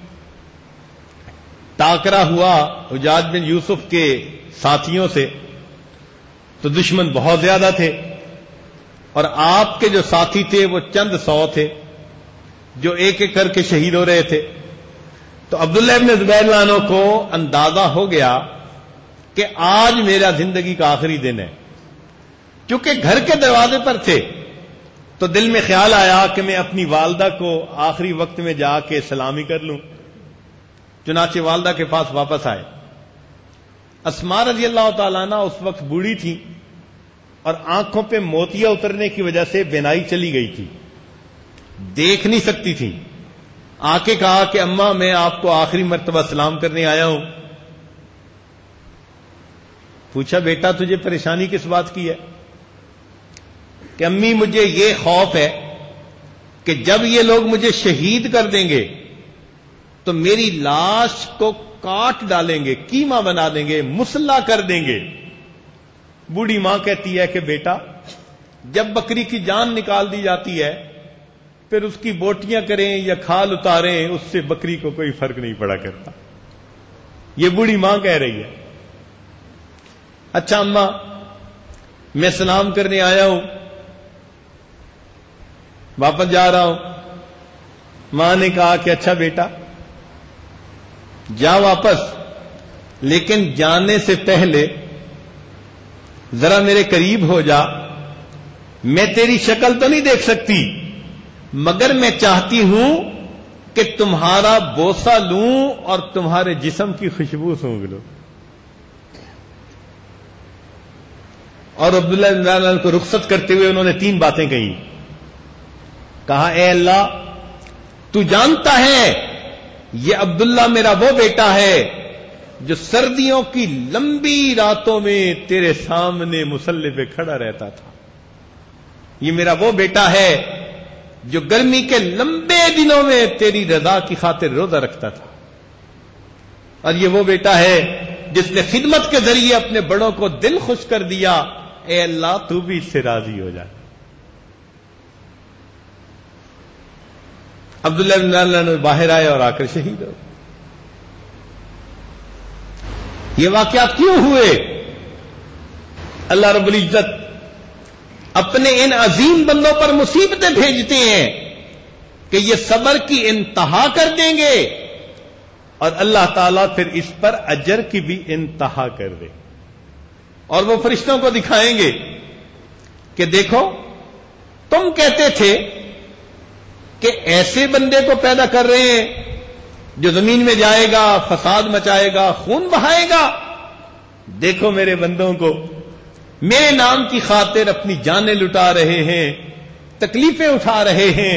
ٹاکرا ہوا حجاج بن یوسف کے ساتھیوں سے تو دشمن بہت زیادہ تھے، اور آپ کے جو ساتھی تھے وہ چند سو تھے جو ایک ایک کر کے شہید ہو رہے تھے. تو عبداللہ بن زبیر عنہ کو اندازہ ہو گیا کہ آج میرا زندگی کا آخری دن ہے. چونکہ گھر کے دروازے پر تھے تو دل میں خیال آیا کہ میں اپنی والدہ کو آخری وقت میں جا کے سلامی کر لوں. چنانچہ والدہ کے پاس واپس آئے. اسماء رضی اللہ تعالیٰ عنہ اس وقت بوڑھی تھی اور آنکھوں پہ موتیاں اترنے کی وجہ سے بینائی چلی گئی تھی، دیکھ نہیں سکتی تھی. آ کے کہا کہ اماں میں آپ کو آخری مرتبہ سلام کرنے آیا ہوں. پوچھا بیٹا تجھے پریشانی کس بات کی ہے؟ کہ امی مجھے یہ خوف ہے کہ جب یہ لوگ مجھے شہید کر دیں گے تو میری لاش کو کاٹ ڈالیں گے، کیما بنا دیں گے، مسلح کر دیں گے. بوڑھی ماں کہتی ہے کہ بیٹا جب بکری کی جان نکال دی جاتی ہے پھر اس کی بوٹیاں کریں یا کھال اتاریں اس سے بکری کو کوئی فرق نہیں پڑا کرتا. یہ بوڑھی ماں کہہ رہی ہے. اچھا اماں میں سلام کرنے آیا ہوں، واپس جا رہا ہوں. ماں نے کہا کہ اچھا بیٹا جا واپس، لیکن جانے سے پہلے ذرا میرے قریب ہو جا. میں تیری شکل تو نہیں دیکھ سکتی مگر میں چاہتی ہوں کہ تمہارا بوسہ لوں اور تمہارے جسم کی خوشبو سونگھ لوں. اور عبداللہ بن زبیر کو رخصت کرتے ہوئے انہوں نے 3 باتیں کہیں. کہا اے اللہ تو جانتا ہے یہ عبداللہ میرا وہ بیٹا ہے جو سردیوں کی لمبی راتوں میں تیرے سامنے مصلی پہ کھڑا رہتا تھا. یہ میرا وہ بیٹا ہے جو گرمی کے لمبے دنوں میں تیری رضا کی خاطر روزہ رکھتا تھا. اور یہ وہ بیٹا ہے جس نے خدمت کے ذریعے اپنے بڑوں کو دل خوش کر دیا. اے اللہ تو بھی اس سے راضی ہو جا. عبداللہ بن زبیر باہر آئے اور آ کر شہید ہو. یہ واقعات کیوں ہوئے؟ اللہ رب العزت اپنے ان عظیم بندوں پر مصیبتیں بھیجتے ہیں کہ یہ صبر کی انتہا کر دیں گے اور اللہ تعالیٰ پھر اس پر اجر کی بھی انتہا کر دے. اور وہ فرشتوں کو دکھائیں گے کہ دیکھو تم کہتے تھے کہ ایسے بندے کو پیدا کر رہے ہیں جو زمین میں جائے گا، فساد مچائے گا، خون بہائے گا. دیکھو میرے بندوں کو میرے نام کی خاطر اپنی جانیں لٹا رہے ہیں، تکلیفیں اٹھا رہے ہیں،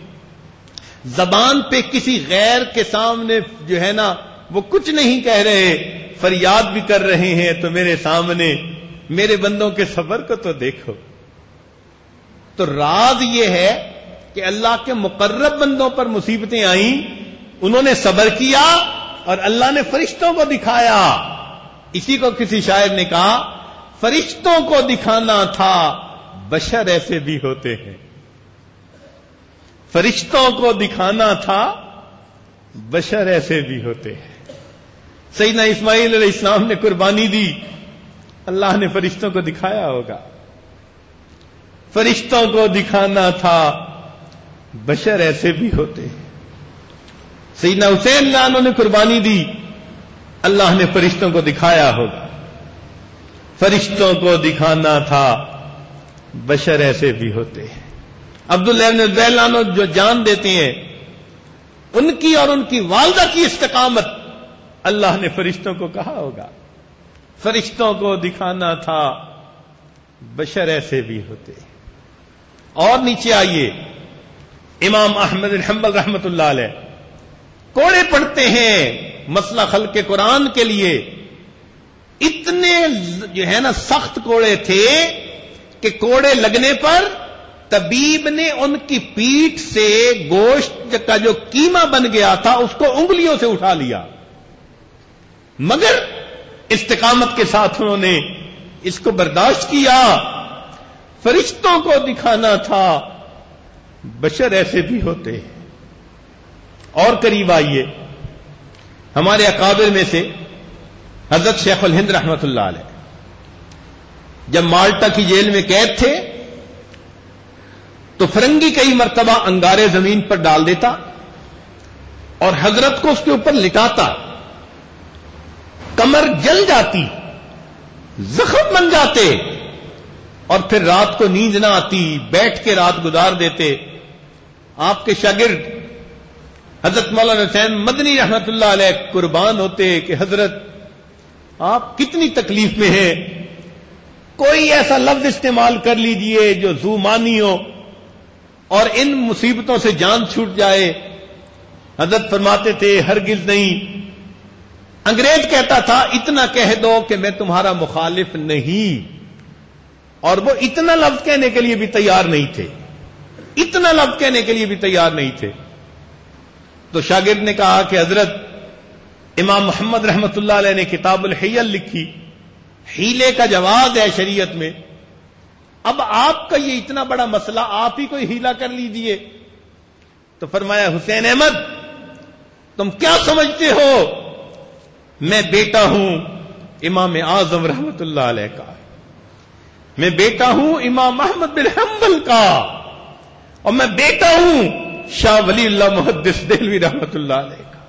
زبان پہ کسی غیر کے سامنے جو ہے نا وہ کچھ نہیں کہہ رہے، فریاد بھی کر رہے ہیں. تو میرے سامنے میرے بندوں کے صبر کو تو دیکھو. تو راز یہ ہے کہ اللہ کے مقرب بندوں پر مصیبتیں آئیں، انہوں نے صبر کیا اور اللہ نے فرشتوں کو دکھایا. اسی کو کسی شاعر نے کہا فرشتوں کو دکھانا تھا بشر ایسے بھی ہوتے ہیں. فرشتوں کو دکھانا تھا بشر ایسے بھی ہوتے ہیں. سیدنا اسماعیل علیہ السلام نے قربانی دی، اللہ نے فرشتوں کو دکھایا ہوگا. فرشتوں کو دکھانا تھا بشر ایسے بھی ہوتے ہیں. سیدنا حسین انہوں نے قربانی دی، اللہ نے فرشتوں کو دکھایا ہوگا. فرشتوں کو دکھانا تھا بشر ایسے بھی ہوتے ہیں. عبداللہ بن زبیر جو جان دیتے ہیں ان کی اور ان کی والدہ کی استقامت اللہ نے فرشتوں کو کہا ہوگا. فرشتوں کو دکھانا تھا بشر ایسے بھی ہوتے ہیں. اور نیچے آئیے، امام احمد بن حنبل رحمت اللہ علیہ کوڑے پڑھتے ہیں مسئلہ خلق قرآن کے لیے. اتنے جو ہے نا سخت کوڑے تھے کہ کوڑے لگنے پر طبیب نے ان کی پیٹھ سے گوشت کا جو کیما بن گیا تھا اس کو انگلیوں سے اٹھا لیا، مگر استقامت کے ساتھ انہوں نے اس کو برداشت کیا. فرشتوں کو دکھانا تھا، بشر ایسے بھی ہوتے ہیں. اور قریب آئیے، ہمارے اکابر میں سے حضرت شیخ الہند رحمت اللہ علیہ جب مالٹا کی جیل میں قید تھے تو فرنگی کئی مرتبہ انگارے زمین پر ڈال دیتا اور حضرت کو اس کے اوپر لٹاتا، کمر جل جاتی، زخم بن جاتے، اور پھر رات کو نیند نہ آتی، بیٹھ کے رات گزار دیتے. آپ کے شاگرد حضرت مولانا حسین مدنی رحمت اللہ علیہ قربان ہوتے کہ حضرت آپ کتنی تکلیف میں ہیں، کوئی ایسا لفظ استعمال کر لیجئے جو ذو معنی ہو اور ان مصیبتوں سے جان چھوٹ جائے. حضرت فرماتے تھے ہرگز نہیں. انگریز کہتا تھا اتنا کہہ دو کہ میں تمہارا مخالف نہیں، اور وہ اتنا لفظ کہنے کے لیے بھی تیار نہیں تھے، اتنا لفظ کہنے کے لیے بھی تیار نہیں تھے. تو شاگرد نے کہا کہ حضرت امام محمد رحمت اللہ علیہ نے کتاب الحیل لکھی، حیلے کا جواز ہے شریعت میں، اب آپ کا یہ اتنا بڑا مسئلہ آپ ہی کوئی ہیلا کر لیجئے. تو فرمایا حسین احمد تم کیا سمجھتے ہو، میں بیٹا ہوں امام اعظم رحمت اللہ علیہ کا، میں بیٹا ہوں امام احمد بن حنبل کا، اور میں بیٹا ہوں شاہ ولی اللہ محدث دہلوی رحمت اللہ علیہ کا.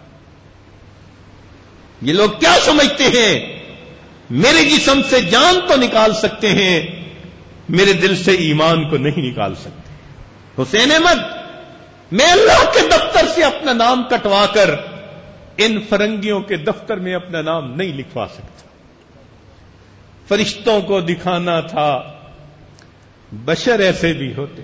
یہ لوگ کیا سمجھتے ہیں میرے جسم سے جان تو نکال سکتے ہیں، میرے دل سے ایمان کو نہیں نکال سکتے. حسین احمد میں اللہ کے دفتر سے اپنا نام کٹوا کر ان فرنگیوں کے دفتر میں اپنا نام نہیں لکھوا سکتا. فرشتوں کو دکھانا تھا، بشر ایسے بھی ہوتے.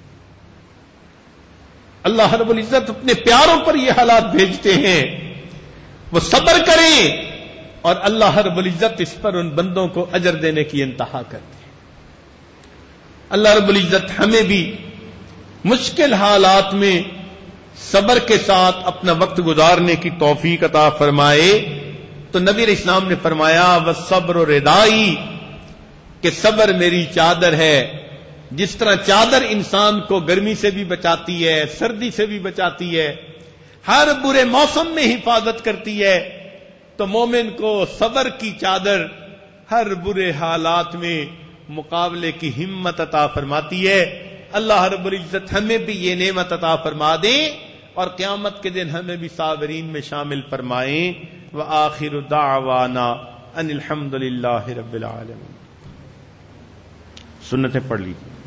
اللہ رب العزت اپنے پیاروں پر یہ حالات بھیجتے ہیں، وہ صبر کریں، اور اللہ رب العزت اس پر ان بندوں کو اجر دینے کی انتہا کرتے ہیں. اللہ رب العزت ہمیں بھی مشکل حالات میں صبر کے ساتھ اپنا وقت گزارنے کی توفیق عطا فرمائے. تو نبی علیہ السلام نے فرمایا والصبر ردائی، کہ صبر میری چادر ہے. جس طرح چادر انسان کو گرمی سے بھی بچاتی ہے، سردی سے بھی بچاتی ہے، ہر برے موسم میں حفاظت کرتی ہے، تو مومن کو صبر کی چادر ہر برے حالات میں مقابلے کی ہمت عطا فرماتی ہے. اللہ رب العزت ہمیں بھی یہ نعمت عطا فرما دیں اور قیامت کے دن ہمیں بھی صابرین میں شامل فرمائیں. وآخر دعوانا ان الحمد للہ رب العالمین. سنتیں پڑھ لیجیے.